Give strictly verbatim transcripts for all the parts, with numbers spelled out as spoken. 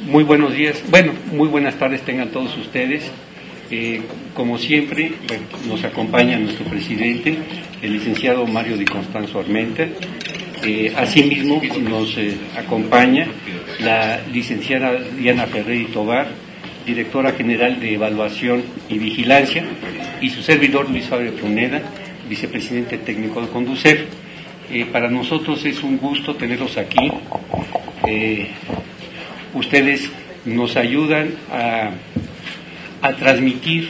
Muy buenos días, bueno, muy buenas tardes tengan todos ustedes. Eh, como siempre, bueno, nos acompaña nuestro presidente, el licenciado Mario Di Constanzo Armenta. Eh, asimismo, nos eh, acompaña la licenciada Diana Ferrer Tobar, directora general de Evaluación y Vigilancia, y su servidor Luis Fabio Pruneda, vicepresidente técnico de Conducef. Eh, para nosotros es un gusto tenerlos aquí. Eh, ustedes nos ayudan a, a transmitir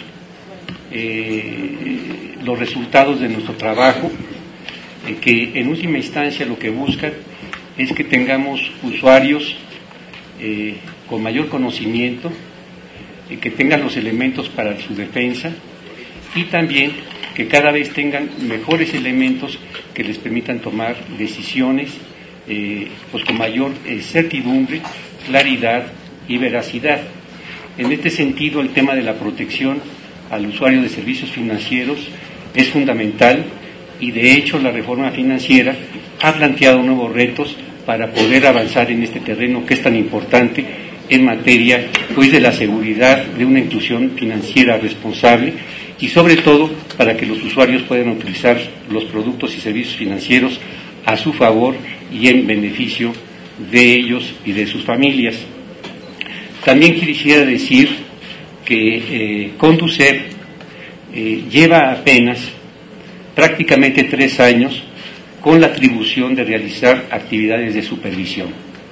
eh, los resultados de nuestro trabajo, eh, que en última instancia lo que buscan es que tengamos usuarios eh, con mayor conocimiento, eh, que tengan los elementos para su defensa y también que cada vez tengan mejores elementos que les permitan tomar decisiones eh, pues con mayor eh, certidumbre, claridad y veracidad. En este sentido, el tema de la protección al usuario de servicios financieros es fundamental y, de hecho, la reforma financiera ha planteado nuevos retos para poder avanzar en este terreno que es tan importante en materia pues de la seguridad de una inclusión financiera responsable y, sobre todo, para que los usuarios puedan utilizar los productos y servicios financieros a su favor y en beneficio de ellos y de sus familias. También quisiera decir que eh, Conducef eh, lleva apenas prácticamente tres años con la atribución de realizar actividades de supervisión.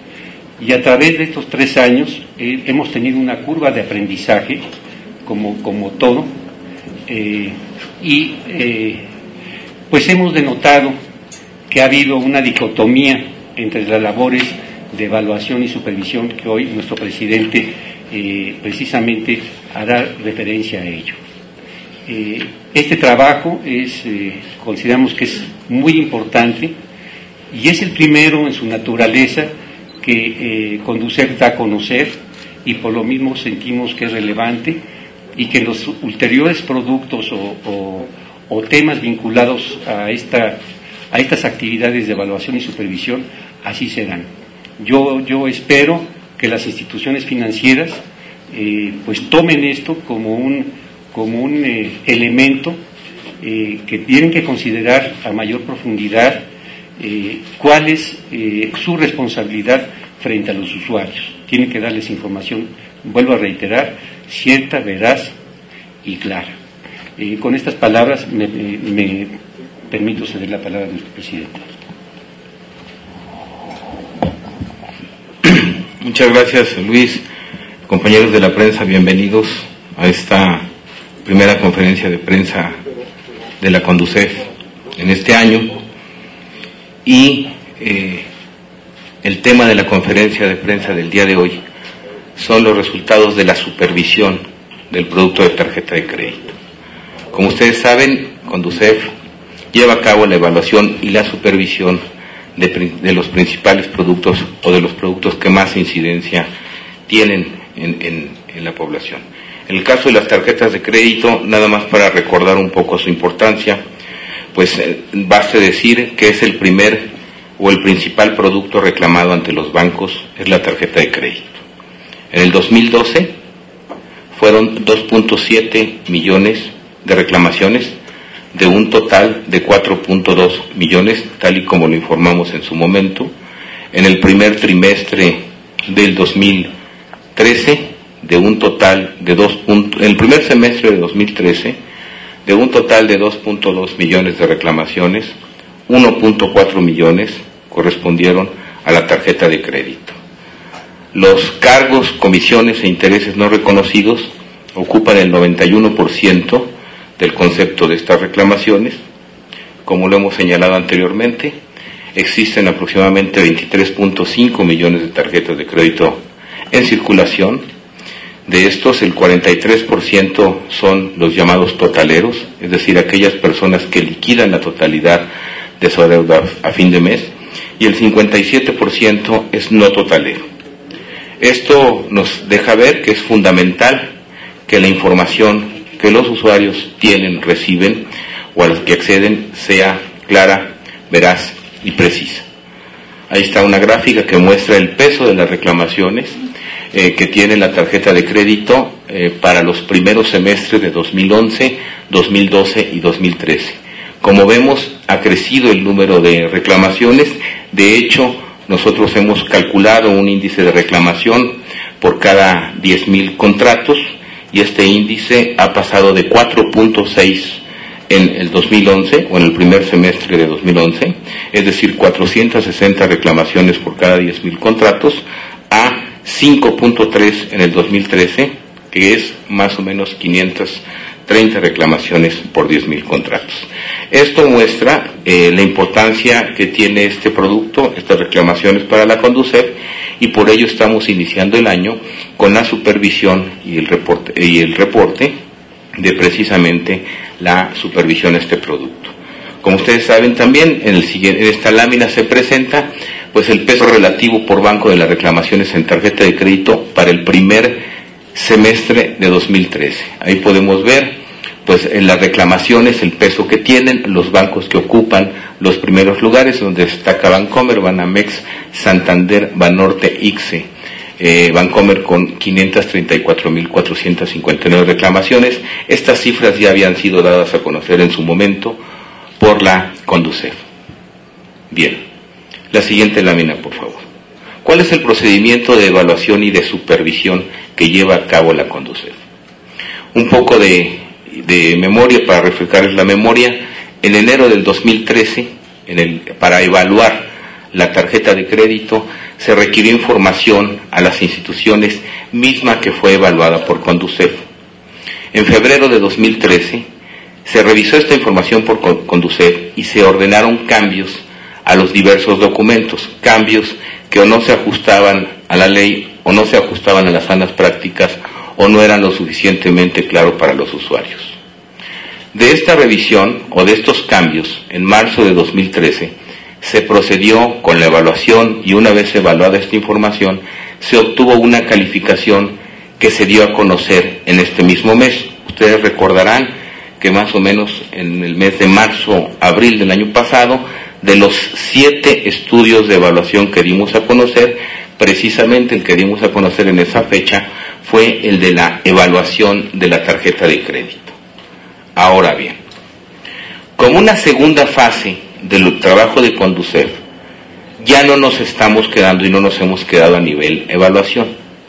Y a través de estos tres años eh, hemos tenido una curva de aprendizaje, como, como todo, eh, y eh, pues hemos denotado que ha habido una dicotomía entre las labores de evaluación y supervisión que hoy nuestro presidente eh, precisamente hará referencia a ello. Eh, este trabajo es, eh, consideramos que es muy importante y es el primero en su naturaleza que eh, Conducef da a conocer y por lo mismo sentimos que es relevante y que los ulteriores productos o, o, o temas vinculados a esta a estas actividades de evaluación y supervisión así serán. Yo, yo espero que las instituciones financieras eh, pues tomen esto como un, como un eh, elemento eh, que tienen que considerar a mayor profundidad eh, cuál es eh, su responsabilidad frente a los usuarios. Tienen que darles información, vuelvo a reiterar, cierta, veraz y clara. Eh, con estas palabras me, me, me permito ceder la palabra a nuestro presidente. Muchas gracias, Luis. Compañeros de la prensa, bienvenidos a esta primera conferencia de prensa de la Conducef en este año. Y eh, el tema de la conferencia de prensa del día de hoy son los resultados de la supervisión del producto de tarjeta de crédito. Como ustedes saben, Conducef lleva a cabo la evaluación y la supervisión de, de los principales productos o de los productos que más incidencia tienen en, en, en la población. En el caso de las tarjetas de crédito, nada más para recordar un poco su importancia, pues eh, basta decir que es el primer o el principal producto reclamado ante los bancos, es la tarjeta de crédito. En el dos mil doce fueron dos punto siete millones de reclamaciones, de un total de cuatro punto dos millones, tal y como lo informamos en su momento. En el primer trimestre del dos mil trece, de un total de dos en el primer semestre de dos mil trece, de un total de dos punto dos millones de reclamaciones, uno punto cuatro millones correspondieron a la tarjeta de crédito. Los cargos, comisiones e intereses no reconocidos ocupan el noventa y uno por ciento del concepto de estas reclamaciones. Como lo hemos señalado anteriormente, existen aproximadamente veintitrés punto cinco millones de tarjetas de crédito en circulación. De estos, el cuarenta y tres por ciento son los llamados totaleros, es decir, aquellas personas que liquidan la totalidad de su deuda a fin de mes, y el cincuenta y siete por ciento es no totalero. Esto nos deja ver que es fundamental que la información que los usuarios tienen, reciben o a los que acceden sea clara, veraz y precisa. Ahí está una gráfica que muestra el peso de las reclamaciones eh, que tiene la tarjeta de crédito eh, para los primeros semestres de dos mil once, dos mil doce y dos mil trece. Como vemos, ha crecido el número de reclamaciones. De hecho, nosotros hemos calculado un índice de reclamación por cada diez mil contratos, y este índice ha pasado de cuatro punto seis en el dos mil once, o en el primer semestre de dos mil once, es decir, cuatrocientas sesenta reclamaciones por cada diez mil contratos, a cinco punto tres en el dos mil trece, que es más o menos quinientas treinta reclamaciones por diez mil contratos. Esto muestra eh, la importancia que tiene este producto, estas reclamaciones para la Conducef, y por ello estamos iniciando el año con la supervisión y el reporte, y el reporte de precisamente la supervisión a este producto. Como ustedes saben también, en, el siguiente, en esta lámina se presenta pues el peso relativo por banco de las reclamaciones en tarjeta de crédito para el primer semestre de dos mil trece. Ahí podemos ver pues en las reclamaciones el peso que tienen los bancos que ocupan los primeros lugares, donde destaca Bancomer, Banamex, Santander, Banorte, I C S E. Eh, Bancomer con quinientas treinta y cuatro mil cuatrocientas cincuenta y nueve reclamaciones. Estas cifras ya habían sido dadas a conocer en su momento por la Conducef. Bien, la siguiente lámina, por favor. ¿Cuál es el procedimiento de evaluación y de supervisión que lleva a cabo la Conducef? Un poco de, de memoria para refrescarles la memoria. En enero del dos mil trece, en el, para evaluar la tarjeta de crédito, se requirió información a las instituciones misma que fue evaluada por Conducef. En febrero de dos mil trece se revisó esta información por Conducef y se ordenaron cambios a los diversos documentos, cambios que o no se ajustaban a la ley o no se ajustaban a las sanas prácticas o no eran lo suficientemente claro para los usuarios. De esta revisión o de estos cambios, en marzo de dos mil trece, se procedió con la evaluación y una vez evaluada esta información, se obtuvo una calificación que se dio a conocer en este mismo mes. Ustedes recordarán que más o menos en el mes de marzo, abril del año pasado, de los siete estudios de evaluación que dimos a conocer, precisamente el que dimos a conocer en esa fecha fue el de la evaluación de la tarjeta de crédito. Ahora bien, como una segunda fase del trabajo de Conducef, ya no nos estamos quedando y no nos hemos quedado a nivel evaluación,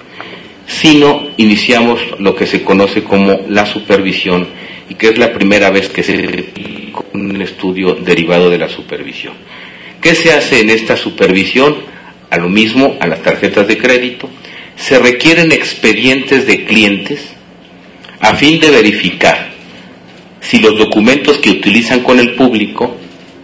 sino iniciamos lo que se conoce como la supervisión, y que es la primera vez que se hace un estudio derivado de la supervisión. ¿Qué se hace en esta supervisión? A lo mismo, a las tarjetas de crédito, se requieren expedientes de clientes a fin de verificar si los documentos que utilizan con el público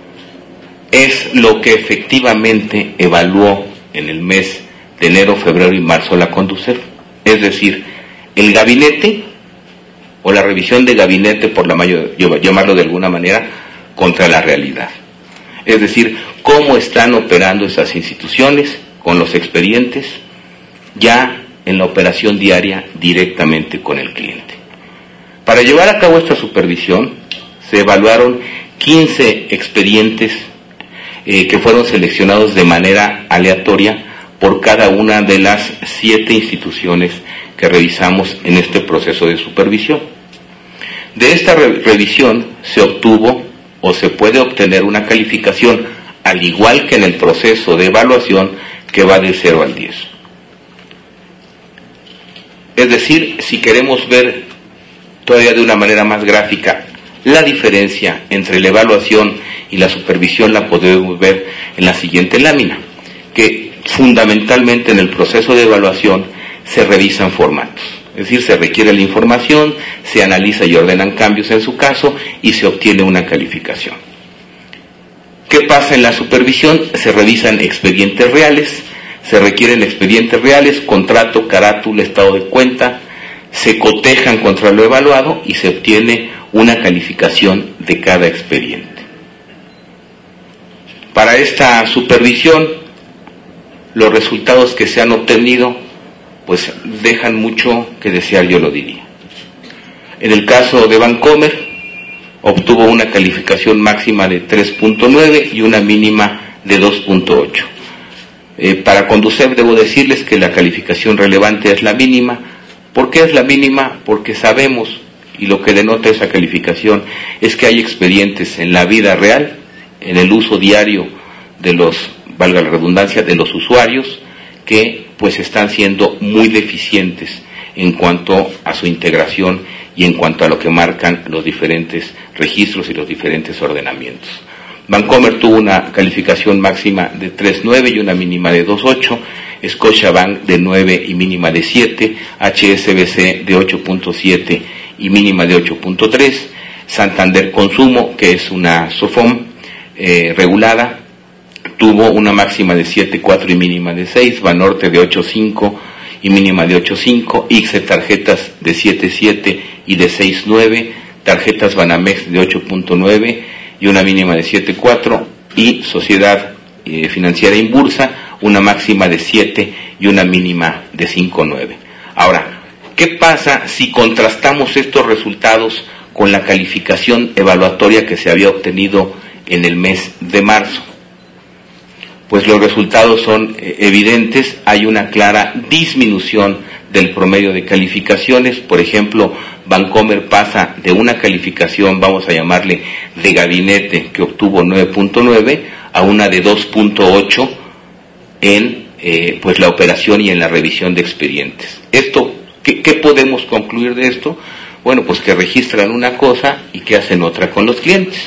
es lo que efectivamente evaluó en el mes de enero, febrero y marzo la Conducef. Es decir, el gabinete o la revisión de gabinete, por la mayor, llamarlo de alguna manera, contra la realidad. Es decir, cómo están operando esas instituciones con los expedientes ya en la operación diaria directamente con el cliente. Para llevar a cabo esta supervisión se evaluaron quince expedientes eh, que fueron seleccionados de manera aleatoria por cada una de las siete instituciones que revisamos en este proceso de supervisión. De esta re- revisión se obtuvo o se puede obtener una calificación, al igual que en el proceso de evaluación, que va de cero al diez. Es decir, si queremos ver todavía de una manera más gráfica la diferencia entre la evaluación y la supervisión, la podemos ver en la siguiente lámina, que fundamentalmente en el proceso de evaluación se revisan formatos. Es decir, se requiere la información, se analiza y ordenan cambios en su caso y se obtiene una calificación. ¿Qué pasa en la supervisión? Se revisan expedientes reales, se requieren expedientes reales, contrato, carátula, estado de cuenta, se cotejan contra lo evaluado y se obtiene una calificación de cada expediente. Para esta supervisión, los resultados que se han obtenido pues dejan mucho que desear, yo lo diría. En el caso de Bancomer, obtuvo una calificación máxima de tres punto nueve y una mínima de dos punto ocho. Eh, para Conducef debo decirles que la calificación relevante es la mínima. ¿Por qué es la mínima? Porque sabemos, y lo que denota esa calificación es que hay expedientes en la vida real, en el uso diario de los, valga la redundancia, de los usuarios, que pues están siendo muy deficientes en cuanto a su integración y en cuanto a lo que marcan los diferentes registros y los diferentes ordenamientos. Bancomer tuvo una calificación máxima de tres punto nueve y una mínima de dos punto ocho, Scotiabank de nueve y mínima de siete, H S B C de ocho punto siete y mínima de ocho punto tres, Santander Consumo, que es una SOFOM eh, regulada, tuvo una máxima de siete punto cuatro y mínima de seis, Banorte de ocho punto cinco y mínima de ocho punto cinco, I C S E Tarjetas de siete punto siete y de seis punto nueve, Tarjetas Banamex de ocho punto nueve y una mínima de siete punto cuatro, y Sociedad eh, Financiera Inbursa, una máxima de siete y una mínima de cinco punto nueve. Ahora, ¿qué pasa si contrastamos estos resultados con la calificación evaluatoria que se había obtenido en el mes de marzo? Pues los resultados son eh, evidentes, hay una clara disminución del promedio de calificaciones. Por ejemplo, Bancomer pasa de una calificación, vamos a llamarle de gabinete, que obtuvo nueve punto nueve, a una de dos punto ocho en eh, pues la operación y en la revisión de expedientes. Esto, ¿qué, qué podemos concluir de esto? Bueno, pues que registran una cosa y que hacen otra con los clientes,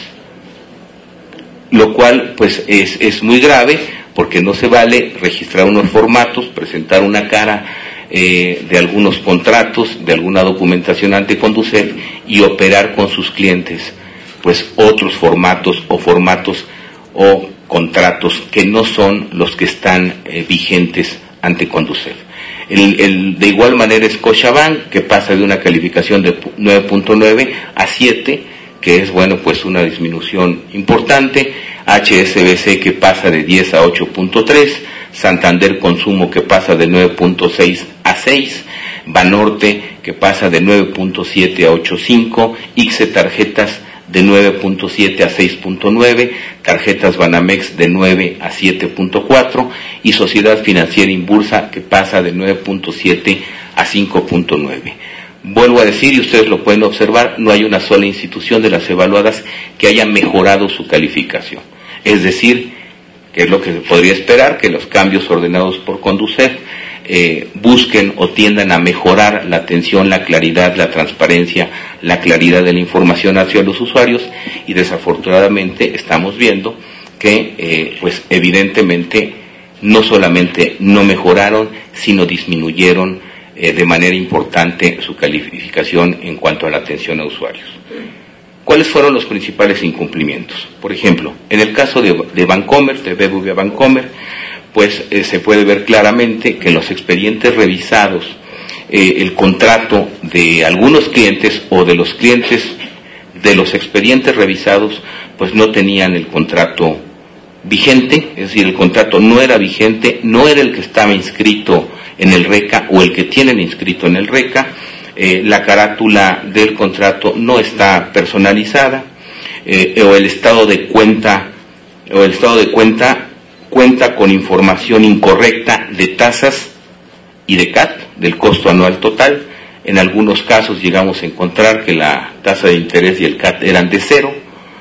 lo cual pues es, es muy grave, porque no se vale registrar unos formatos, presentar una cara eh, de algunos contratos, de alguna documentación ante Conducef y operar con sus clientes pues otros formatos o formatos o contratos que no son los que están eh, vigentes ante Conducef. El, el, de igual manera Scotiabank, que pasa de una calificación de nueve punto nueve a siete, que es, bueno, pues una disminución importante. H S B C, que pasa de diez a ocho punto tres, Santander Consumo, que pasa de nueve punto seis a seis, Banorte, que pasa de nueve punto siete a ocho punto cinco, I C S E Tarjetas de nueve punto siete a seis punto nueve, Tarjetas Banamex de nueve a siete punto cuatro y Sociedad Financiera Inbursa, que pasa de nueve punto siete a cinco punto nueve. Vuelvo a decir, y ustedes lo pueden observar, no hay una sola institución de las evaluadas que haya mejorado su calificación. Es decir, que es lo que se podría esperar, que los cambios ordenados por Conducef eh, busquen o tiendan a mejorar la atención, la claridad, la transparencia, la claridad de la información hacia los usuarios, y desafortunadamente estamos viendo que, eh, pues evidentemente, no solamente no mejoraron, sino disminuyeron eh, de manera importante su calificación en cuanto a la atención a usuarios. ¿Cuáles fueron los principales incumplimientos? Por ejemplo, en el caso de, de Bancomer, de B B V A Bancomer, pues eh, se puede ver claramente que en los expedientes revisados, eh, el contrato de algunos clientes o de los clientes de los expedientes revisados, pues no tenían el contrato vigente, es decir, el contrato no era vigente, no era el que estaba inscrito en el RECA o el que tienen inscrito en el RECA. Eh, la carátula del contrato no está personalizada, eh, o el estado de cuenta o el estado de cuenta cuenta con información incorrecta de tasas y de C A T, del costo anual total. En algunos casos llegamos a encontrar que la tasa de interés y el C A T eran de cero.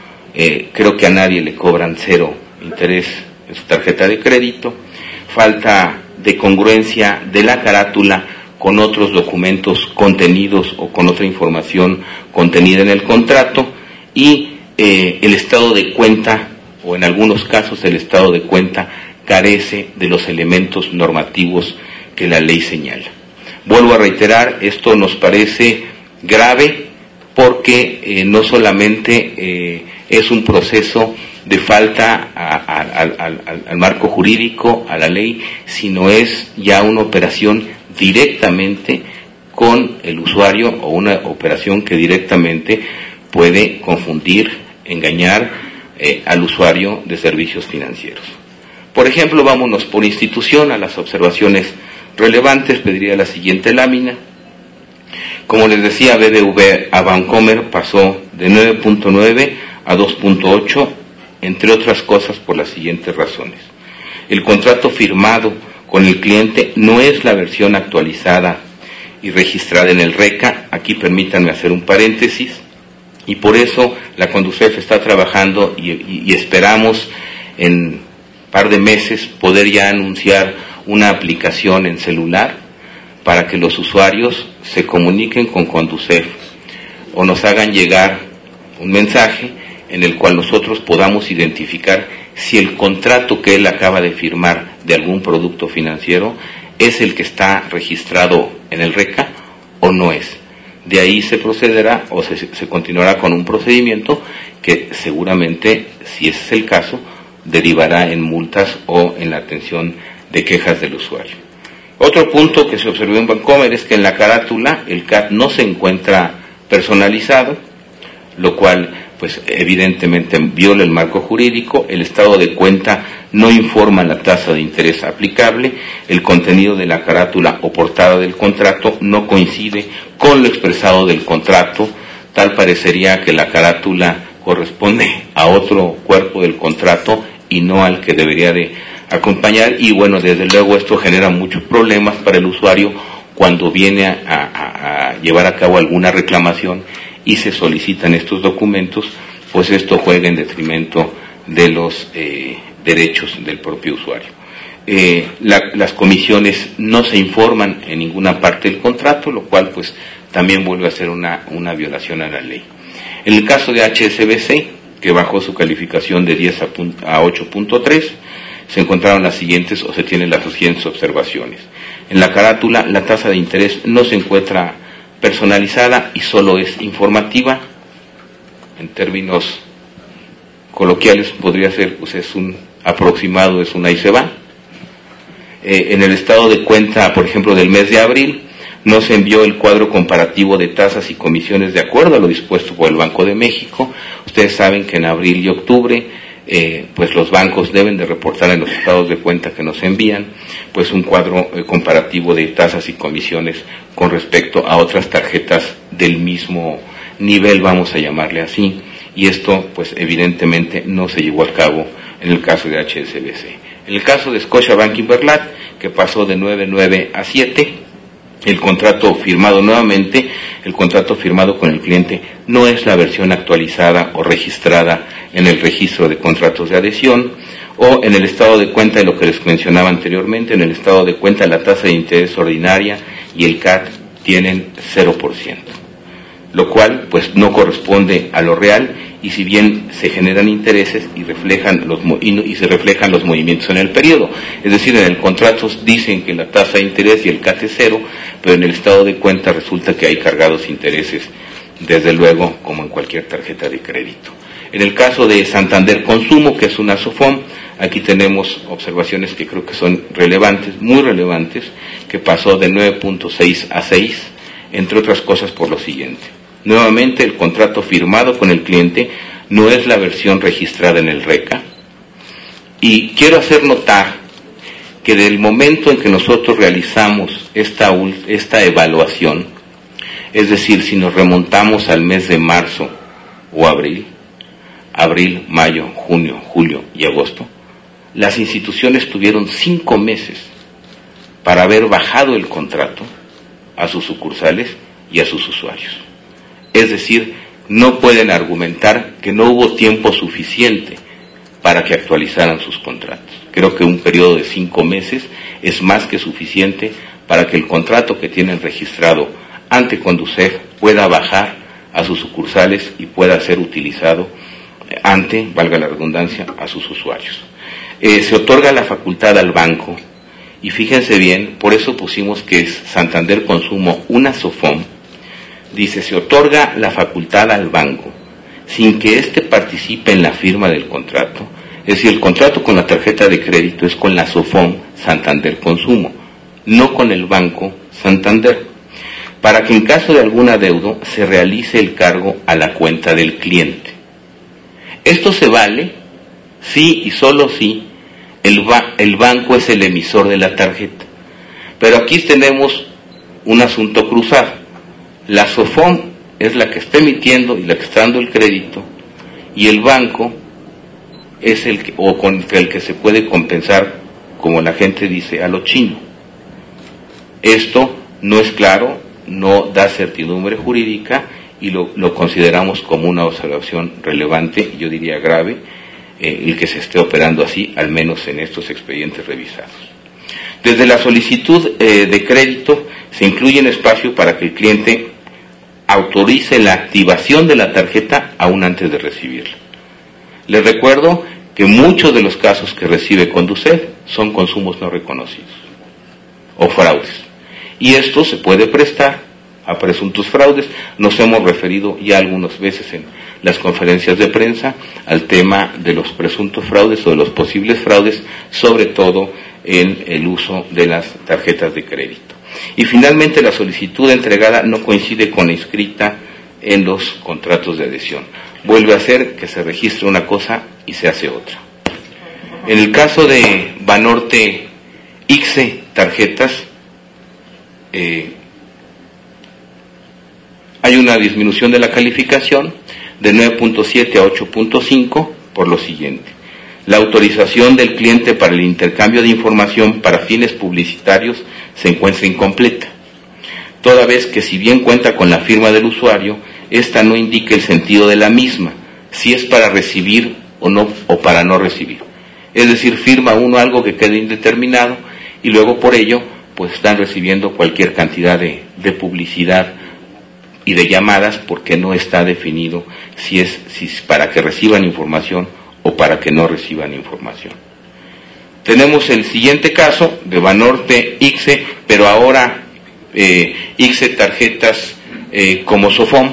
Eh, creo que a nadie le cobran cero interés en su tarjeta de crédito. Falta de congruencia de la carátula con otros documentos contenidos o con otra información contenida en el contrato, y eh, el estado de cuenta, o en algunos casos el estado de cuenta, carece de los elementos normativos que la ley señala. Vuelvo a reiterar, esto nos parece grave porque eh, no solamente eh, es un proceso de falta a, a, a, al, al marco jurídico, a la ley, sino es ya una operación directamente con el usuario, o una operación que directamente puede confundir, engañar eh, al usuario de servicios financieros. Por ejemplo, vámonos por institución a las observaciones relevantes. Pediría la siguiente lámina. Como les decía, B B V A Bancomer pasó de nueve punto nueve a dos punto ocho, entre otras cosas por las siguientes razones. el contrato firmado con el cliente no es la versión actualizada y registrada en el RECA. Aquí permítanme hacer un paréntesis, y por eso la Conducef está trabajando y, y, y esperamos en un par de meses poder ya anunciar una aplicación en celular para que los usuarios se comuniquen con Conducef o nos hagan llegar un mensaje en el cual nosotros podamos identificar si el contrato que él acaba de firmar de algún producto financiero es el que está registrado en el RECA o no es. De ahí se procederá o se, se continuará con un procedimiento que seguramente, si ese es el caso, derivará en multas o en la atención de quejas del usuario. Otro punto que se observó en Bancomer es que en la carátula el C A T no se encuentra personalizado, lo cual pues evidentemente viola el marco jurídico. El estado de cuenta no informa la tasa de interés aplicable, el contenido de la carátula o portada del contrato no coincide con lo expresado del contrato, tal parecería que la carátula corresponde a otro cuerpo del contrato y no al que debería de acompañar, y bueno, desde luego esto genera muchos problemas para el usuario cuando viene a, a, a llevar a cabo alguna reclamación y se solicitan estos documentos, pues esto juega en detrimento de los eh, derechos del propio usuario. Eh, la, las comisiones no se informan en ninguna parte del contrato, lo cual pues también vuelve a ser una, una violación a la ley. En el caso de H S B C, que bajó su calificación de diez a ocho punto tres, se encontraron las siguientes o se tienen las siguientes observaciones. En la carátula, la tasa de interés no se encuentra personalizada y solo es informativa. En términos coloquiales podría ser, pues es un aproximado, es un ahí se va. Eh, en el estado de cuenta, por ejemplo, del mes de abril, no se envió el cuadro comparativo de tasas y comisiones de acuerdo a lo dispuesto por el Banco de México. Ustedes saben que en abril y octubre, eh, pues los bancos deben de reportar en los estados de cuenta que nos envían, pues un cuadro eh, comparativo de tasas y comisiones con respecto a otras tarjetas del mismo nivel, vamos a llamarle así, y esto, pues evidentemente no se llevó a cabo en el caso de H S B C. En el caso de Scotiabank Inverlat, que pasó de nueve punto nueve a siete, el contrato firmado nuevamente, el contrato firmado con el cliente no es la versión actualizada o registrada en el registro de contratos de adhesión, o en el estado de cuenta de lo que les mencionaba anteriormente, en el estado de cuenta la tasa de interés ordinaria y el C A T tienen cero por ciento, lo cual pues no corresponde a lo real, y si bien se generan intereses y reflejan los y, y se reflejan los movimientos en el periodo, es decir, en el contrato dicen que la tasa de interés y el C A T es cero, pero en el estado de cuenta resulta que hay cargados intereses, desde luego, como en cualquier tarjeta de crédito. En el caso de Santander Consumo, que es una SOFOM, aquí tenemos observaciones que creo que son relevantes, muy relevantes, que pasó de nueve punto seis a seis, entre otras cosas por lo siguiente. Nuevamente, el contrato firmado con el cliente no es la versión registrada en el RECA, y quiero hacer notar que del momento en que nosotros realizamos esta, esta evaluación, es decir, si nos remontamos al mes de marzo o abril, abril, mayo, junio, julio y agosto, las instituciones tuvieron cinco meses para haber bajado el contrato a sus sucursales y a sus usuarios. Es decir, no pueden argumentar que no hubo tiempo suficiente para que actualizaran sus contratos. Creo que un periodo de cinco meses es más que suficiente para que el contrato que tienen registrado ante Conducef pueda bajar a sus sucursales y pueda ser utilizado ante, valga la redundancia, a sus usuarios. Eh, se otorga la facultad al banco, y fíjense bien, por eso pusimos que es Santander Consumo una SOFOM. Dice, se otorga la facultad al banco sin que éste participe en la firma del contrato. Es decir, el contrato con la tarjeta de crédito es con la SOFOM Santander Consumo, no con el Banco Santander, para que en caso de algún adeudo se realice el cargo a la cuenta del cliente. Esto se vale si y solo si el, ba- el banco es el emisor de la tarjeta. Pero aquí tenemos un asunto cruzado. La SOFOM es la que está emitiendo y la que está dando el crédito, y el banco es el que, o con el que se puede compensar como la gente dice, a lo chino. Esto no es claro, no da certidumbre jurídica y lo, lo consideramos como una observación relevante, yo diría grave, eh, el que se esté operando así, al menos en estos expedientes revisados. Desde la solicitud eh, de crédito se incluye un espacio para que el cliente autorice la activación de la tarjeta aún antes de recibirla. Les recuerdo que muchos de los casos que recibe Conducef son consumos no reconocidos o fraudes. Y esto se puede prestar a presuntos fraudes. Nos hemos referido ya algunas veces en las conferencias de prensa al tema de los presuntos fraudes o de los posibles fraudes, sobre todo en el uso de las tarjetas de crédito. Y finalmente la solicitud entregada no coincide con la inscrita en los contratos de adhesión. Vuelve a ser que se registre una cosa y se hace otra. En el caso de Banorte I C S E tarjetas, eh, hay una disminución de la calificación de nueve punto siete a ocho punto cinco por lo siguiente. La autorización del cliente para el intercambio de información para fines publicitarios se encuentra incompleta, toda vez que si bien cuenta con la firma del usuario, esta no indica el sentido de la misma, si es para recibir o no o para no recibir. Es decir, firma uno algo que quede indeterminado y luego por ello pues están recibiendo cualquier cantidad de, de publicidad y de llamadas porque no está definido si es si es para que reciban información o para que no reciban información. Tenemos el siguiente caso de Banorte I C S E, pero ahora eh, I C S E tarjetas eh, como Sofom,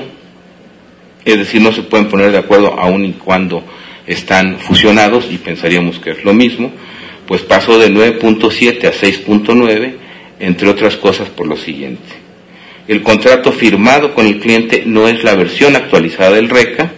es decir, no se pueden poner de acuerdo aun y cuando están fusionados, y pensaríamos que es lo mismo, pues pasó de nueve punto siete a seis punto nueve, entre otras cosas por lo siguiente. El contrato firmado con el cliente no es la versión actualizada del RECA.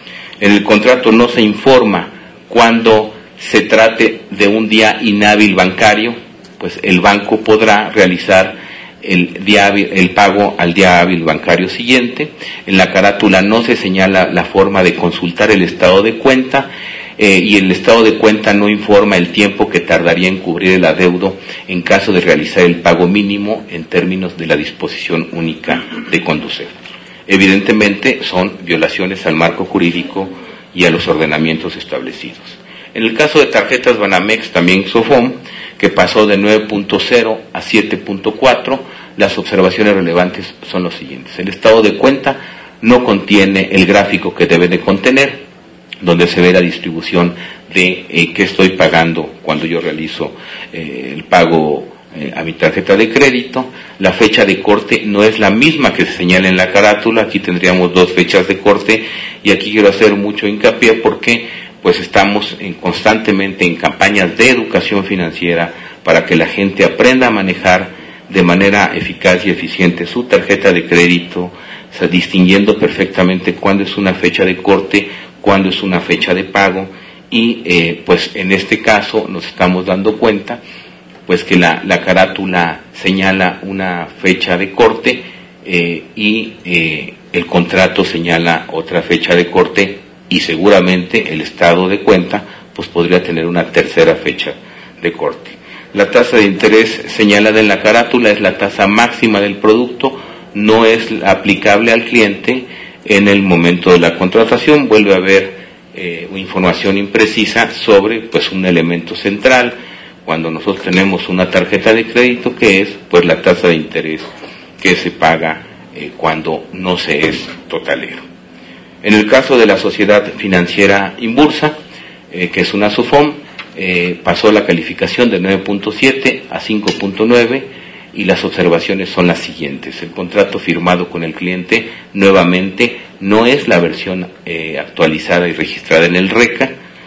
En el contrato no se informa cuando se trate de un día inhábil bancario, pues el banco podrá realizar el, día hábil, el pago al día hábil bancario siguiente. En la carátula no se señala la forma de consultar el estado de cuenta eh, y el estado de cuenta no informa el tiempo que tardaría en cubrir el adeudo en caso de realizar el pago mínimo en términos de la disposición única de Conducef. Evidentemente son violaciones al marco jurídico y a los ordenamientos establecidos. En el caso de tarjetas Banamex, también Sofom, que pasó de nueve punto cero a siete punto cuatro, las observaciones relevantes son los siguientes. El estado de cuenta no contiene el gráfico que debe de contener, donde se ve la distribución de eh, qué estoy pagando cuando yo realizo eh, el pago eh, a mi tarjeta de crédito. La fecha de corte no es la misma que se señala en la carátula. Aquí tendríamos dos fechas de corte y aquí quiero hacer mucho hincapié porque pues estamos en, constantemente en campañas de educación financiera para que la gente aprenda a manejar de manera eficaz y eficiente su tarjeta de crédito, o sea, distinguiendo perfectamente cuándo es una fecha de corte, cuándo es una fecha de pago y eh, pues en este caso nos estamos dando cuenta pues que la, la carátula señala una fecha de corte eh, y eh, el contrato señala otra fecha de corte y seguramente el estado de cuenta pues podría tener una tercera fecha de corte. La tasa de interés señalada en la carátula es la tasa máxima del producto, no es aplicable al cliente en el momento de la contratación. Vuelve a haber eh, información imprecisa sobre pues un elemento central cuando nosotros tenemos una tarjeta de crédito, que es pues la tasa de interés que se paga eh, cuando no se es totalero. En el caso de la sociedad financiera Inbursa, eh, que es una Sofom, eh, pasó la calificación de nueve punto siete a cinco punto nueve y las observaciones son las siguientes. El contrato firmado con el cliente nuevamente no es la versión eh, actualizada y registrada en el RECA.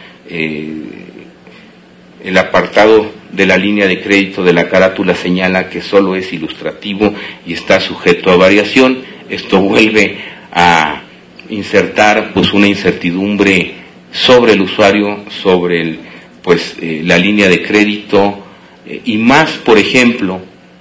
Eh, el apartado de la línea de crédito de la carátula señala que solo es ilustrativo y está sujeto a variación. Esto vuelve a insertar pues una incertidumbre sobre el usuario, sobre el, pues eh, la línea de crédito eh, y más, por ejemplo,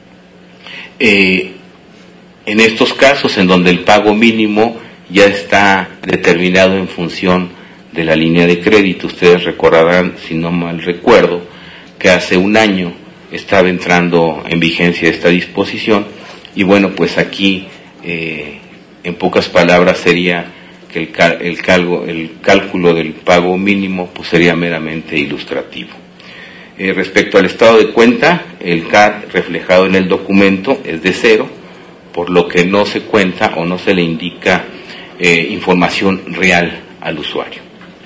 eh, en estos casos en donde el pago mínimo ya está determinado en función de la línea de crédito. Ustedes recordarán, si no mal recuerdo, que hace un año estaba entrando en vigencia esta disposición, y bueno, pues aquí, eh, en pocas palabras, sería que el, cal, el, calgo, el cálculo del pago mínimo pues sería meramente ilustrativo. Eh, respecto al estado de cuenta, el C A D reflejado en el documento es de cero, por lo que no se cuenta o no se le indica eh, información real al usuario.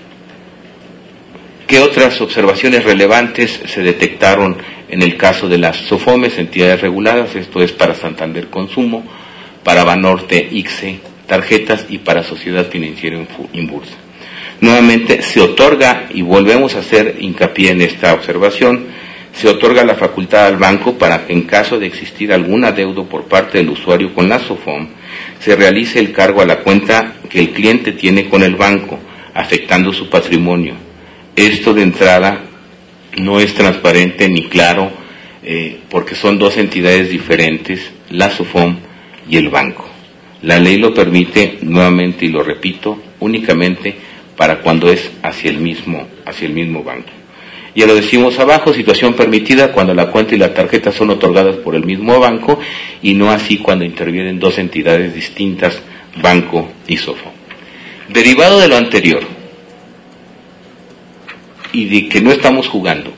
¿Qué otras observaciones relevantes se detectaron en el caso de las SOFOMES, entidades reguladas? Esto es para Santander Consumo, para Banorte, I C S E, tarjetas, y para Sociedad Financiera Inbursa. Nuevamente se otorga, y volvemos a hacer hincapié en esta observación, se otorga la facultad al banco para que en caso de existir algún adeudo por parte del usuario con la SOFOM, se realice el cargo a la cuenta que el cliente tiene con el banco, afectando su patrimonio. Esto de entrada no es transparente ni claro, eh, porque son dos entidades diferentes, la SOFOM y el banco. La ley lo permite, nuevamente, y lo repito, únicamente para cuando es hacia el mismo, hacia el mismo banco. Ya lo decimos abajo, situación permitida cuando la cuenta y la tarjeta son otorgadas por el mismo banco, y no así cuando intervienen dos entidades distintas, banco y SOFOM. Derivado de lo anterior, y de que no estamos jugando,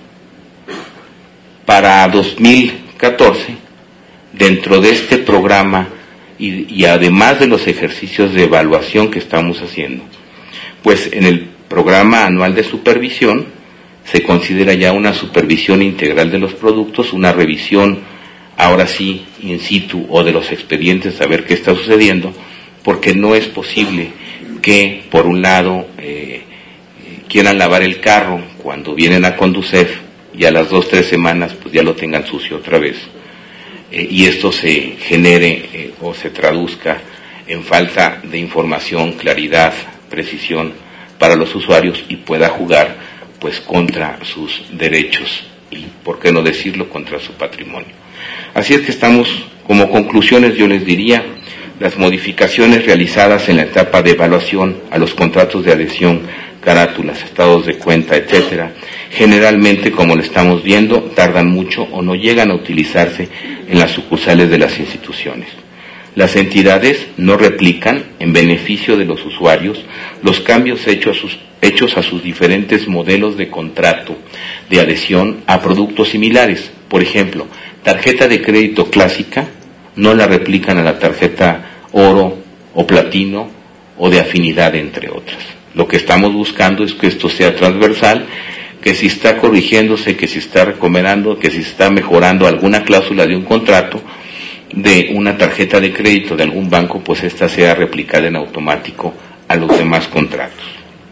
para dos mil catorce, dentro de este programa, y, y además de los ejercicios de evaluación que estamos haciendo, pues en el programa anual de supervisión se considera ya una supervisión integral de los productos, una revisión ahora sí in situ o de los expedientes, a ver qué está sucediendo, porque no es posible que por un lado eh, quieran lavar el carro cuando vienen a Conducef y a las dos, tres semanas pues ya lo tengan sucio otra vez, eh, y esto se genere eh, o se traduzca en falta de información, claridad, precisión para los usuarios, y pueda jugar pues contra sus derechos y, por qué no decirlo, contra su patrimonio. Así es que estamos, como conclusiones, yo les diría, las modificaciones realizadas en la etapa de evaluación a los contratos de adhesión, carátulas, estados de cuenta, etcétera, generalmente, como lo estamos viendo, tardan mucho o no llegan a utilizarse en las sucursales de las instituciones. Las entidades no replican, en beneficio de los usuarios, los cambios hechos a sus, hechos a sus diferentes modelos de contrato de adhesión a productos similares. Por ejemplo, tarjeta de crédito clásica no la replican a la tarjeta oro o platino o de afinidad, entre otras. Lo que estamos buscando es que esto sea transversal, que si está corrigiéndose, que si está recomendando, que si está mejorando alguna cláusula de un contrato, de una tarjeta de crédito de algún banco, pues esta sea replicada en automático a los demás contratos.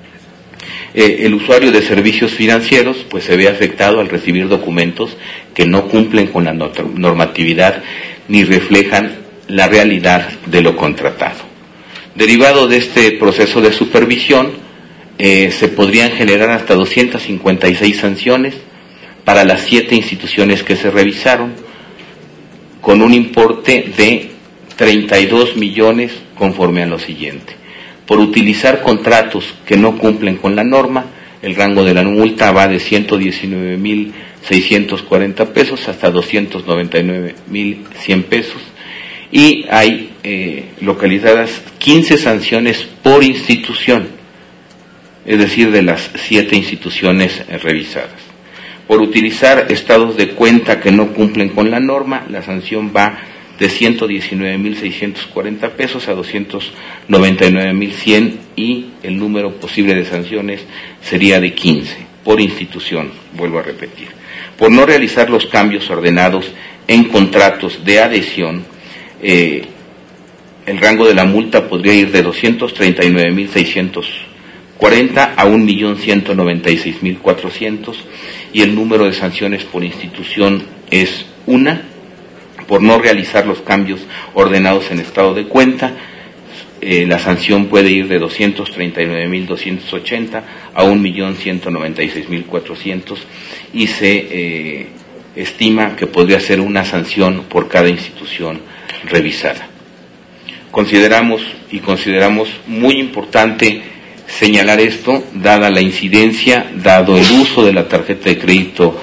Eh, el usuario de servicios financieros pues se ve afectado al recibir documentos que no cumplen con la normatividad ni reflejan la realidad de lo contratado. Derivado de este proceso de supervisión, eh, se podrían generar hasta doscientas cincuenta y seis sanciones para las siete instituciones que se revisaron, con un importe de treinta y dos millones conforme a lo siguiente. Por utilizar contratos que no cumplen con la norma, el rango de la multa va de ciento diecinueve mil seiscientos cuarenta pesos hasta doscientos noventa y nueve mil cien pesos, y hay eh, localizadas quince sanciones por institución, es decir, de las siete instituciones eh, revisadas. Por utilizar estados de cuenta que no cumplen con la norma, la sanción va de ciento diecinueve mil seiscientos cuarenta pesos a doscientos noventa y nueve mil cien, y el número posible de sanciones sería de quince por institución, vuelvo a repetir. Por no realizar los cambios ordenados en contratos de adhesión, eh, el rango de la multa podría ir de doscientos treinta y nueve mil seiscientos cuarenta a un millón ciento noventa y seis mil cuatrocientos, y el número de sanciones por institución es una. Por no realizar los cambios ordenados en estado de cuenta, eh, la sanción puede ir de doscientos treinta y nueve mil doscientos ochenta a un millón ciento noventa y seis mil cuatrocientos, y se eh, estima que podría ser una sanción por cada institución revisada. Consideramos y consideramos muy importante señalar esto, dada la incidencia, dado el uso de la tarjeta de crédito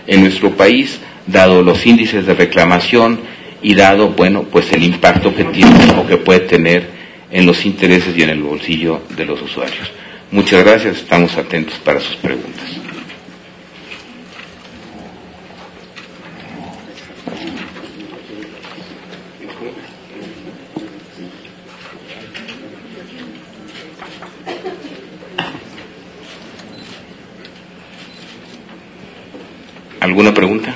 en nuestro país, dado los índices de reclamación y dado, bueno, pues el impacto que tiene o que puede tener en los intereses y en el bolsillo de los usuarios. Muchas gracias, estamos atentos para sus preguntas. ¿Alguna pregunta?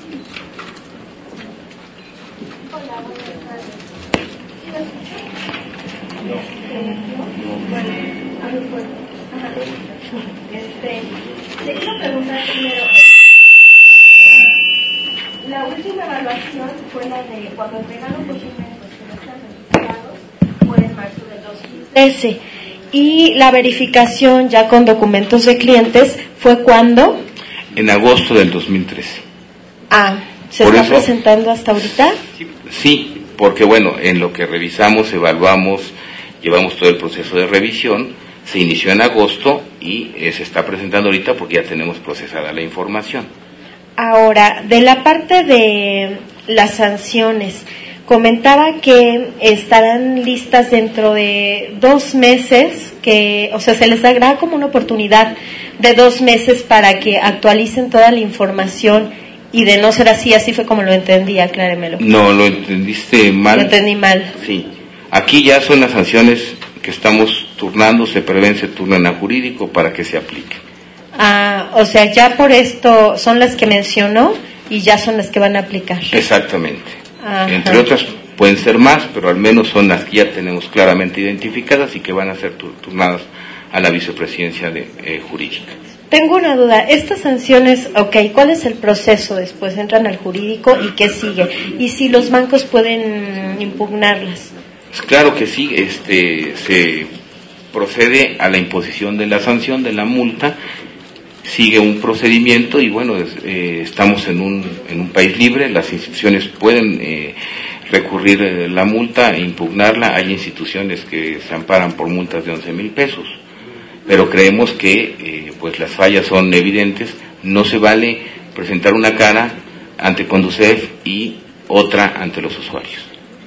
Este, le quiero preguntar primero, la última evaluación fue la de cuando entregaron documentos que no están registrados, fue en marzo del dos mil trece, y la verificación ya con documentos de clientes fue ¿cuándo? En agosto del dos mil trece. Ah, ¿se Por está eso, presentando hasta ahorita? Sí, porque bueno, en lo que revisamos, evaluamos, llevamos todo el proceso de revisión, se inició en agosto y eh, se está presentando ahorita porque ya tenemos procesada la información. Ahora, de la parte de las sanciones, comentaba que estarán listas dentro de dos meses, que, o sea, se les dará como una oportunidad de dos meses para que actualicen toda la información, y de no ser así, así fue como lo entendí, acláremelo. No, lo entendiste mal. Lo entendí mal. Sí, aquí ya son las sanciones que estamos turnando, se prevén, se turnan a jurídico para que se apliquen. Ah, o sea, ya por esto son las que mencionó y ya son las que van a aplicar. Exactamente. Ajá. Entre otras pueden ser más, pero al menos son las que ya tenemos claramente identificadas y que van a ser turnadas a la vicepresidencia de, eh, jurídica. Tengo una duda, estas sanciones, ok, ¿cuál es el proceso después? ¿Entran al jurídico y qué sigue? ¿Y si los bancos pueden impugnarlas? Claro que sí, este, se procede a la imposición de la sanción, de la multa, sigue un procedimiento y bueno, es, eh, estamos en un, en un país libre, las instituciones pueden eh, recurrir eh, la multa e impugnarla, hay instituciones que se amparan por multas de once mil pesos, pero creemos que eh, pues las fallas son evidentes, no se vale presentar una cara ante Conducef y otra ante los usuarios.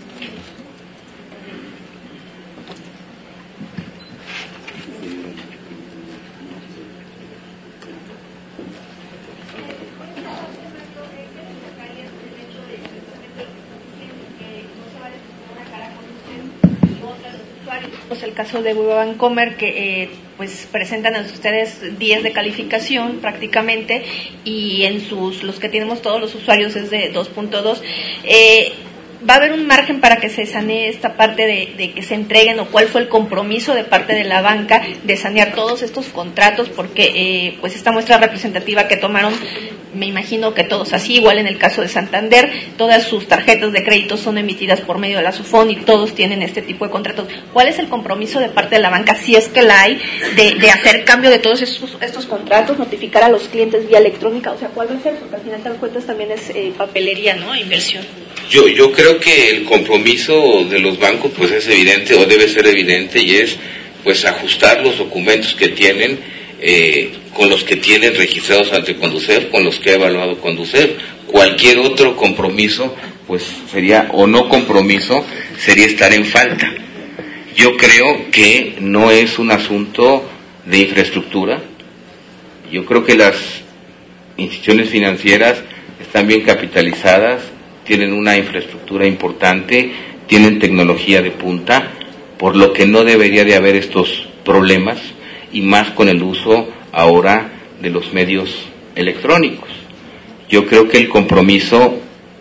El caso de Bancomer, que eh, pues presentan a ustedes diez de calificación prácticamente, y en sus los que tenemos todos los usuarios es de dos punto dos. Eh, ¿Va a haber un margen para que se sanee esta parte de, de que se entreguen, o cuál fue el compromiso de parte de la banca de sanear todos estos contratos? Porque eh, pues esta muestra representativa que tomaron, me imagino que todos así, igual en el caso de Santander, todas sus tarjetas de crédito son emitidas por medio de la SUFON y todos tienen este tipo de contratos. ¿Cuál es el compromiso de parte de la banca, si es que la hay, de, de hacer cambio de todos estos, estos contratos, notificar a los clientes vía electrónica? O sea, ¿cuál va a ser? Porque al final de cuentas también es eh, papelería, ¿no? Inversión. Yo, yo creo que el compromiso de los bancos pues es evidente, o debe ser evidente, y es pues ajustar los documentos que tienen eh, con los que tienen registrados ante Conducef, con los que ha evaluado Conducef. Cualquier otro compromiso pues sería, o no compromiso, sería estar en falta. Yo creo que no es un asunto de infraestructura. Yo creo que las instituciones financieras están bien capitalizadas, tienen una infraestructura importante, tienen tecnología de punta, por lo que no debería de haber estos problemas, y más con el uso ahora de los medios electrónicos. Yo creo que el compromiso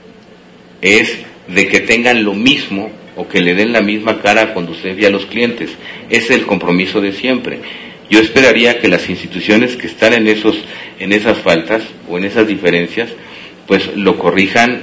es de que tengan lo mismo o que le den la misma cara a Conducef y a los clientes. Ese es el compromiso de siempre. Yo esperaría que las instituciones que están en esos, en esas faltas o en esas diferencias, pues lo corrijan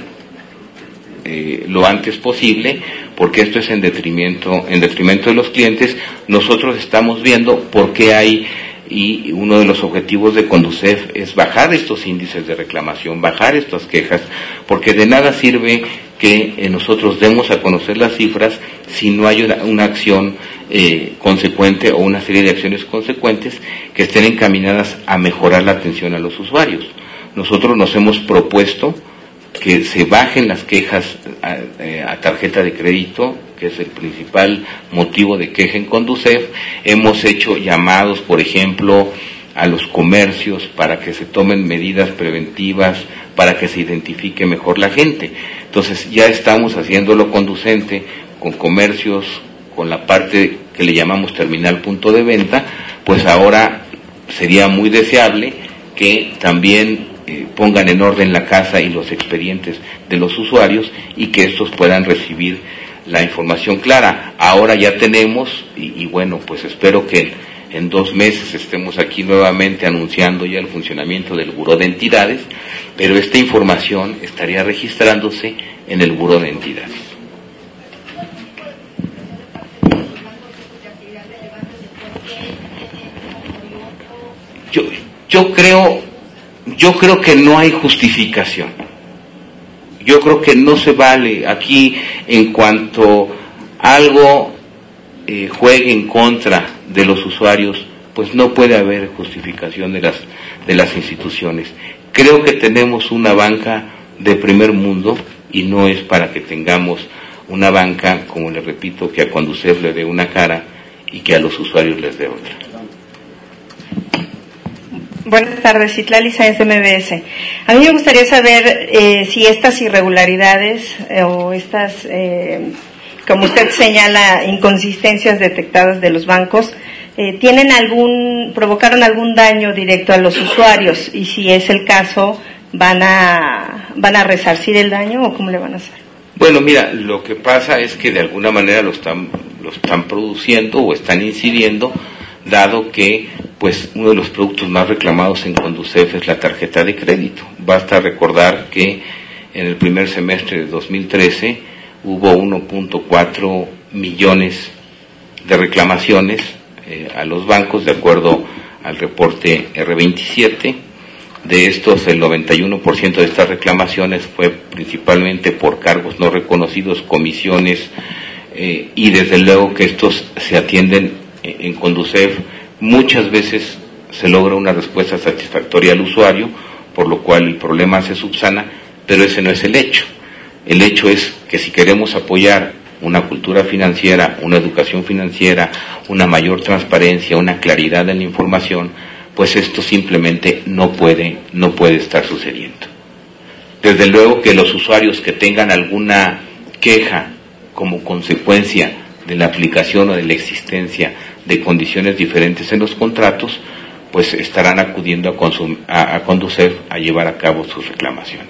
Eh, lo antes posible, porque esto es en detrimento, en detrimento de los clientes. Nosotros estamos viendo por qué hay, y uno de los objetivos de Conducef es bajar estos índices de reclamación, bajar estas quejas, porque de nada sirve que eh, nosotros demos a conocer las cifras si no hay una, una acción eh, consecuente o una serie de acciones consecuentes que estén encaminadas a mejorar la atención a los usuarios. nosotros nos hemos propuesto que se bajen las quejas a, a tarjeta de crédito, que es el principal motivo de queja en Conducef. Hemos hecho llamados, por ejemplo, a los comercios para que se tomen medidas preventivas, para que se identifique mejor la gente. Entonces ya estamos haciéndolo conducente con comercios, con la parte que le llamamos terminal punto de venta, pues ahora sería muy deseable que también eh, pongan en orden la casa y los expedientes de los usuarios y que estos puedan recibir la información clara. Ahora ya tenemos, y, y bueno, pues espero que en dos meses estemos aquí nuevamente anunciando ya el funcionamiento del Buró de Entidades, pero esta información estaría registrándose en el Buró de Entidades. Yo, yo creo, yo creo que no hay justificación. Yo creo que no se vale aquí en cuanto algo eh, juegue en contra de los usuarios, pues no puede haber justificación de las de las instituciones. Creo que tenemos una banca de primer mundo y no es para que tengamos una banca, como le repito, que a Conducef le dé una cara y que a los usuarios les dé otra. Buenas tardes, Citlali Sáenz de M B S. A mí me gustaría saber eh, si estas irregularidades eh, o estas, eh, como usted señala, inconsistencias detectadas de los bancos, eh, tienen algún, provocaron algún daño directo a los usuarios, y si es el caso, van a, van a resarcir el daño o cómo le van a hacer. Bueno, mira, lo que pasa es que de alguna manera lo están, lo están produciendo o están incidiendo, dado que pues uno de los productos más reclamados en Conducef es la tarjeta de crédito. Basta recordar que en el primer semestre de dos mil trece hubo uno punto cuatro millones de reclamaciones eh, a los bancos, de acuerdo al reporte erre veintisiete. De estos, el noventa y uno por ciento de estas reclamaciones fue principalmente por cargos no reconocidos, comisiones, eh, y desde luego que estos se atienden en Conducef. Muchas veces se logra una respuesta satisfactoria al usuario, por lo cual el problema se subsana, pero ese no es el hecho. El hecho es que si queremos apoyar una cultura financiera, una educación financiera, una mayor transparencia, una claridad en la información, pues esto simplemente no puede, no puede estar sucediendo. Desde luego que los usuarios que tengan alguna queja como consecuencia de la aplicación o de la existencia de condiciones diferentes en los contratos, pues estarán acudiendo a, consum- a, a Conducef a llevar a cabo sus reclamaciones.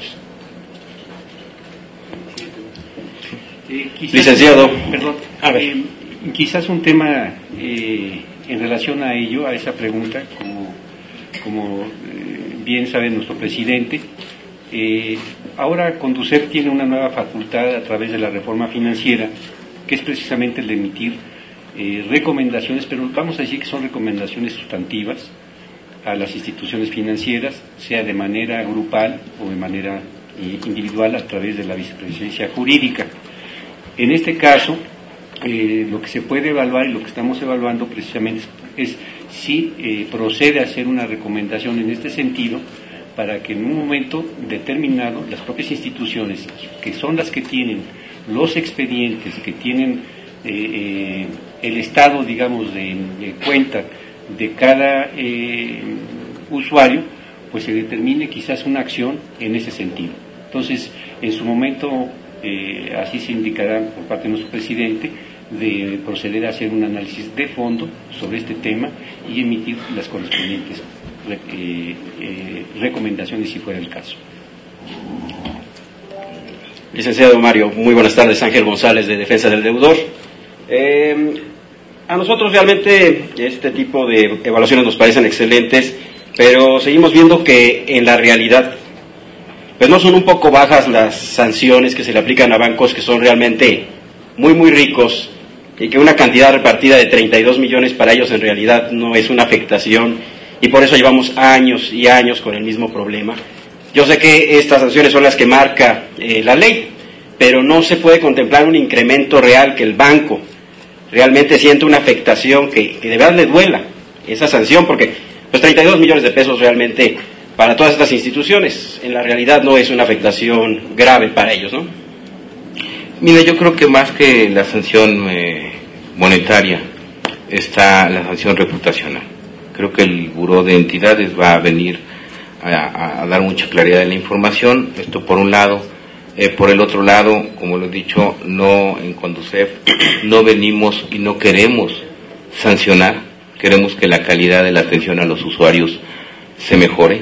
Eh, quizás, Licenciado. Perdón, a ver. Eh, quizás un tema eh, en relación a ello, a esa pregunta, como, como eh, bien sabe nuestro presidente, eh, ahora Conducef tiene una nueva facultad a través de la reforma financiera, que es precisamente el de emitir eh, recomendaciones, pero vamos a decir que son recomendaciones sustantivas a las instituciones financieras, sea de manera grupal o de manera eh, individual a través de la vicepresidencia jurídica. En este caso, eh, lo que se puede evaluar y lo que estamos evaluando precisamente es, es si eh, procede a hacer una recomendación en este sentido, para que en un momento determinado las propias instituciones, que son las que tienen los expedientes, que tienen eh, eh, el estado, digamos, de, de cuenta de cada eh, usuario, pues se determine quizás una acción en ese sentido. Entonces, en su momento, eh, así se indicará por parte de nuestro presidente, de proceder a hacer un análisis de fondo sobre este tema y emitir las correspondientes eh, eh, recomendaciones si fuera el caso. Licenciado Mario, muy buenas tardes. Ángel González, de Defensa del Deudor. Eh, a nosotros realmente este tipo de evaluaciones nos parecen excelentes, pero seguimos viendo que en la realidad pues no son un poco bajas las sanciones que se le aplican a bancos que son realmente muy muy ricos, y que una cantidad repartida de treinta y dos millones para ellos en realidad no es una afectación, y por eso llevamos años y años con el mismo problema. Yo sé que estas sanciones son las que marca eh, la ley, pero no se puede contemplar un incremento real, que el banco realmente siente una afectación, que, que de verdad le duela esa sanción, porque pues treinta y dos millones de pesos realmente para todas estas instituciones. En la realidad no es una afectación grave para ellos, ¿no? Mira, yo creo que más que la sanción eh, monetaria está la sanción reputacional. Creo que el Buró de Entidades va a venir a, a dar mucha claridad en la información, esto por un lado. Eh, por el otro lado, como lo he dicho, no en Conducef no venimos y no queremos sancionar, queremos que la calidad de la atención a los usuarios se mejore.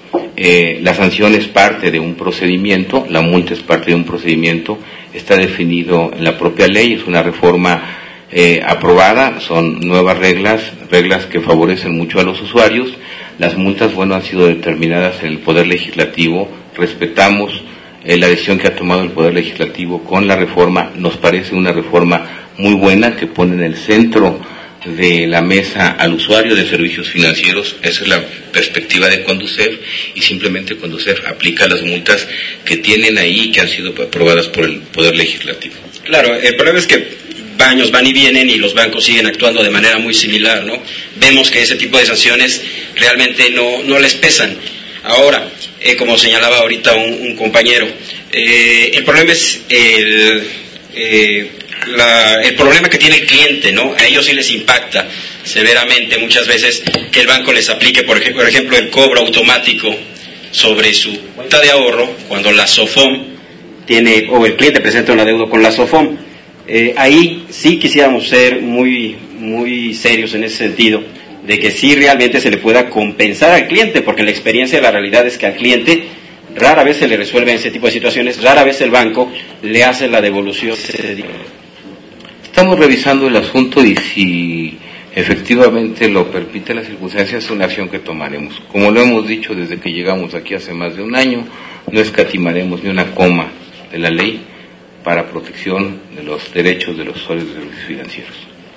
Eh, la sanción es parte de un procedimiento, la multa es parte de un procedimiento, está definido en la propia ley, es una reforma eh, aprobada, son nuevas reglas, reglas que favorecen mucho a los usuarios. Las multas, bueno, han sido determinadas en el Poder Legislativo, respetamos eh, la decisión que ha tomado el Poder Legislativo con la reforma, nos parece una reforma muy buena que pone en el centro de la mesa al usuario de servicios financieros. Esa es la perspectiva de Conducef, y simplemente Conducef aplica las multas que tienen ahí y que han sido aprobadas por el Poder Legislativo. Claro, el problema es que años van y vienen y los bancos siguen actuando de manera muy similar, ¿no? Vemos que ese tipo de sanciones realmente no, no les pesan. Ahora, eh, como señalaba ahorita un, un compañero, eh, el problema es el... Eh, La, el problema que tiene el cliente, ¿no? A ellos sí les impacta severamente muchas veces que el banco les aplique, por ejemplo, por ejemplo el cobro automático sobre su cuenta de ahorro cuando la SOFOM tiene, o el cliente presenta una deuda con la SOFOM. Eh, ahí sí quisiéramos ser muy, muy serios en ese sentido, de que sí realmente se le pueda compensar al cliente, porque la experiencia de la realidad es que al cliente rara vez se le resuelve ese tipo de situaciones, rara vez el banco le hace la devolución de ese dinero. Estamos revisando el asunto y si efectivamente lo permite las circunstancias, es una acción que tomaremos. Como lo hemos dicho desde que llegamos aquí hace más de un año, no escatimaremos ni una coma de la ley para protección de los derechos de los usuarios de servicios financieros.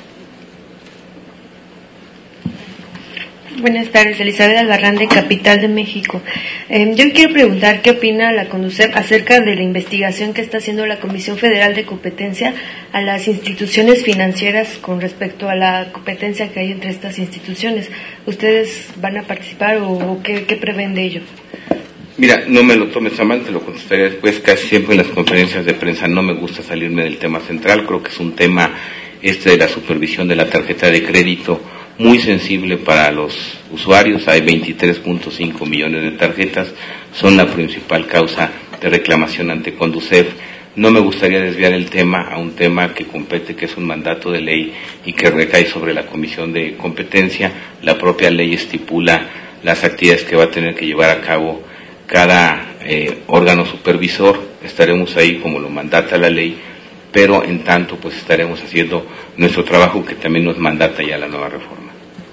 Buenas tardes, Elizabeth Albarrán, de Capital de México. Eh, yo quiero preguntar qué opina la Conducef acerca de la investigación que está haciendo la Comisión Federal de Competencia a las instituciones financieras con respecto a la competencia que hay entre estas instituciones. ¿Ustedes van a participar o, o qué, qué prevén de ello? Mira, no me lo tomes a mal, te lo contestaré después. Casi siempre en las conferencias de prensa no me gusta salirme del tema central. Creo que es un tema este de la supervisión de la tarjeta de crédito muy sensible para los usuarios. Hay veintitrés punto cinco millones de tarjetas, son la principal causa de reclamación ante Conducef. No me gustaría desviar el tema a un tema que compete, que es un mandato de ley y que recae sobre la Comisión de Competencia. La propia ley estipula las actividades que va a tener que llevar a cabo cada eh, órgano supervisor. Estaremos ahí como lo mandata la ley, pero en tanto pues estaremos haciendo nuestro trabajo que también nos mandata ya la nueva reforma.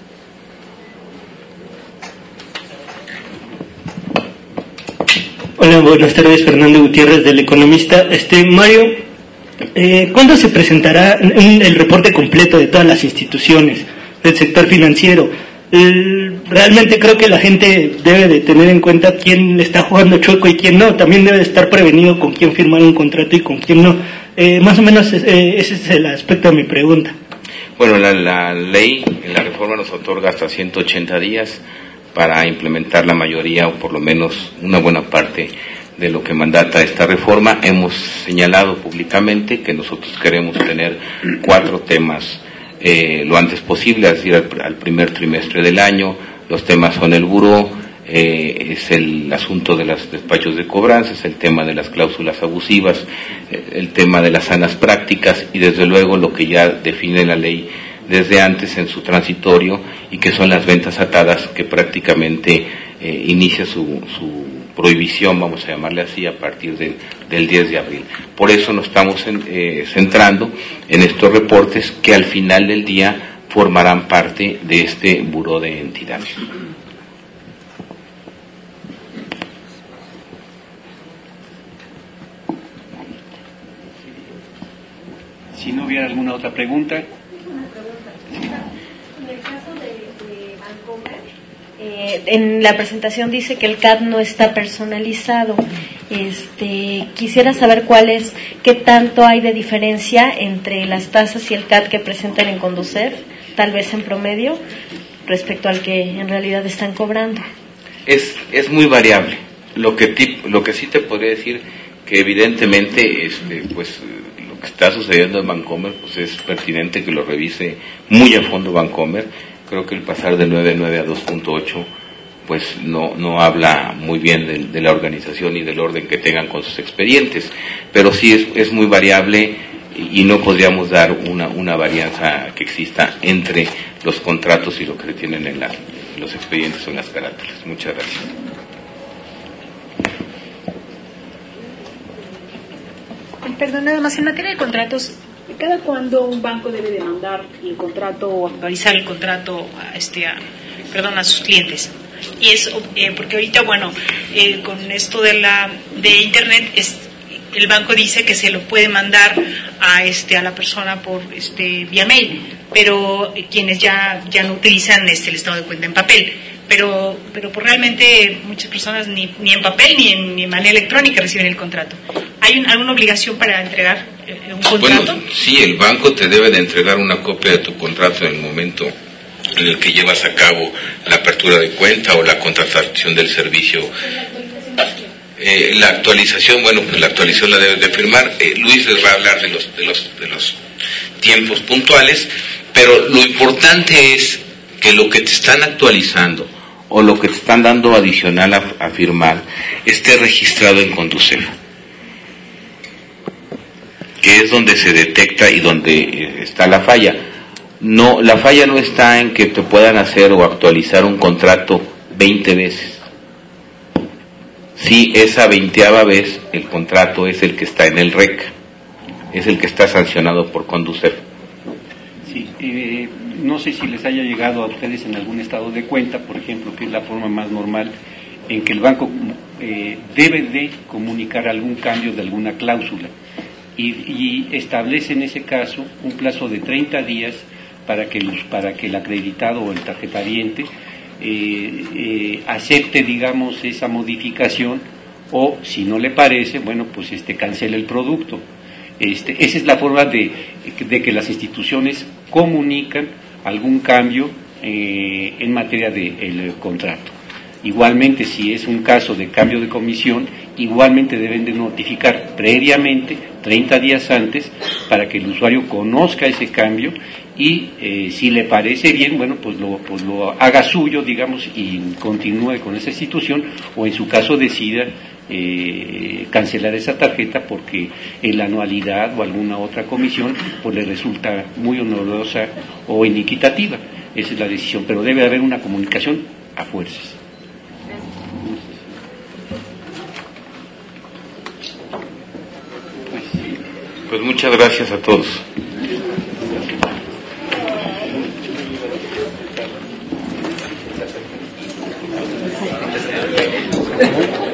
Hola, buenas tardes, Fernando Gutiérrez del Economista. Este, Mario, eh, ¿cuándo se presentará el reporte completo de todas las instituciones del sector financiero? Eh, realmente creo que la gente debe de tener en cuenta quién le está jugando chueco y quién no. También debe de estar prevenido con quién firmar un contrato y con quién no. Eh, más o menos eh, ese es el aspecto de mi pregunta. Bueno, la, la ley, la reforma nos otorga hasta ciento ochenta días para implementar la mayoría o por lo menos una buena parte de lo que mandata esta reforma. Hemos señalado públicamente que nosotros queremos tener cuatro temas eh, lo antes posible, es decir, al, al primer trimestre del año. Los temas son el buró, eh, es el asunto de los despachos de cobranzas, el tema de las cláusulas abusivas, eh, el tema de las sanas prácticas y desde luego lo que ya define la ley desde antes en su transitorio y que son las ventas atadas, que prácticamente eh, inicia su, su prohibición, vamos a llamarle así, a partir de, del diez de abril. Por eso nos estamos en, eh, centrando en estos reportes que al final del día formarán parte de este buró de entidades. Si no hubiera alguna otra pregunta. Eh, en la presentación dice que el C A D no está personalizado. Este, quisiera saber cuál es, qué tanto hay de diferencia entre las tasas y el C A D que presentan en Conducef, tal vez en promedio, respecto al que en realidad están cobrando. Es, es muy variable. Lo que, tip, lo que sí te podría decir que evidentemente este, pues, lo que está sucediendo en Bancomer pues es pertinente que lo revise muy a fondo Bancomer. Creo que el pasar de nueve punto nueve a dos punto ocho pues no, no habla muy bien de, de la organización y del orden que tengan con sus expedientes, pero sí es, es muy variable y, y no podríamos dar una, una varianza que exista entre los contratos y lo que se tienen en la, los expedientes o en las carátulas. Muchas gracias. Perdón, nada más, en materia de contratos, ¿cada cuándo un banco debe demandar el contrato o actualizar el contrato a, este, a, perdón, a sus clientes? Y es eh, porque ahorita, bueno, eh, con esto de la de internet, es, el banco dice que se lo puede mandar a este a la persona por este vía mail, pero eh, quienes ya ya no utilizan este el estado de cuenta en papel. Pero, pero pues realmente muchas personas ni, ni en papel ni en, ni en manera electrónica reciben el contrato. ¿Hay un, alguna obligación para entregar eh, un contrato? Bueno, sí, el banco te debe de entregar una copia de tu contrato en el momento en el que llevas a cabo la apertura de cuenta o la contratación del servicio. Eh, la actualización, bueno, pues la actualización la debes de firmar. Eh, Luis les va a hablar de los, de los, de los tiempos puntuales, pero lo importante es que lo que te están actualizando o lo que te están dando adicional a, a firmar esté registrado en Conducef, que es donde se detecta y donde está la falla. No, la falla no está en que te puedan hacer o actualizar un contrato veinte veces. Si esa veinteava vez el contrato es el que está en el R E C, es el que está sancionado por Conducef. Sí, eh, no sé si les haya llegado a ustedes en algún estado de cuenta, por ejemplo, que es la forma más normal en que el banco eh, debe de comunicar algún cambio de alguna cláusula y, y establece en ese caso un plazo de treinta días para que, los, para que el acreditado o el tarjetariente eh, eh, acepte, digamos, esa modificación o, si no le parece, bueno, pues este cancele el producto. Este, esa es la forma de, de que las instituciones comunican algún cambio eh, en materia del contrato. Igualmente, si es un caso de cambio de comisión, igualmente deben de notificar previamente, treinta días antes, para que el usuario conozca ese cambio y eh, si le parece bien, bueno, pues lo, pues lo haga suyo, digamos, y continúe con esa institución, o en su caso decida Eh, cancelar esa tarjeta porque en la anualidad o alguna otra comisión pues le resulta muy onerosa o inequitativa. Esa es la decisión, pero debe haber una comunicación a fuerzas. Pues, pues muchas gracias a todos. Gracias.